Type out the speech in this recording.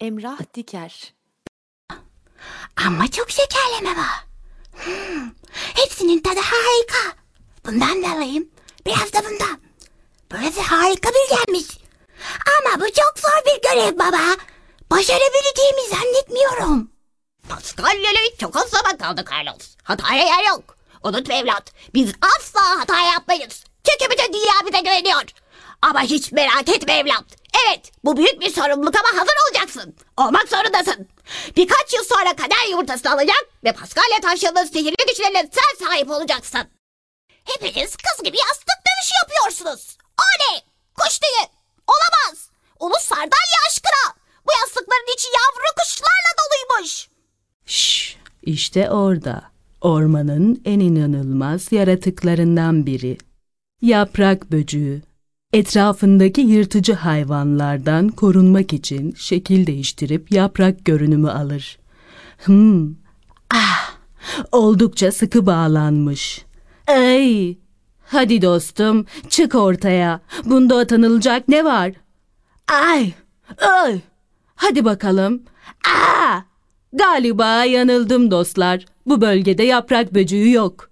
Emrah Diker. Ama çok şekerleme var. Hepsinin tadı harika. Bundan da alayım. Biraz da bundan. Burası harika bir yermiş. Ama bu çok zor bir görev baba. Başarabileceğimi zannetmiyorum. Paskalya'yla çok az zaman kaldı Carlos. Hataya yer yok. Unutma evlat. Biz asla hata yapmayız. Çünkü bütün dünya bize güveniyor. Ama hiç merak etme evlat. Evet, bu büyük bir sorumluluk ama hazır olacaksın. Olmak zorundasın. Birkaç yıl sonra kader yumurtasını alacak ve Paskalya taşlarının sihirli güçlerine sen sahip olacaksın. Hepiniz kız gibi yastık dövüşü yapıyorsunuz. Oley! Kuş değil. Olamaz. Ulus sardalya aşkına. Bu yastıkların içi yavru kuşlarla doluymuş. Şşş, işte orada. Ormanın en inanılmaz yaratıklarından biri. Yaprak böceği. Etrafındaki yırtıcı hayvanlardan korunmak için şekil değiştirip yaprak görünümü alır. Oldukça sıkı bağlanmış. Ay! Hadi dostum, çık ortaya. Bunda utanılacak ne var? Ay! Ay! Hadi bakalım. Galiba yanıldım dostlar. Bu bölgede yaprak böceği yok.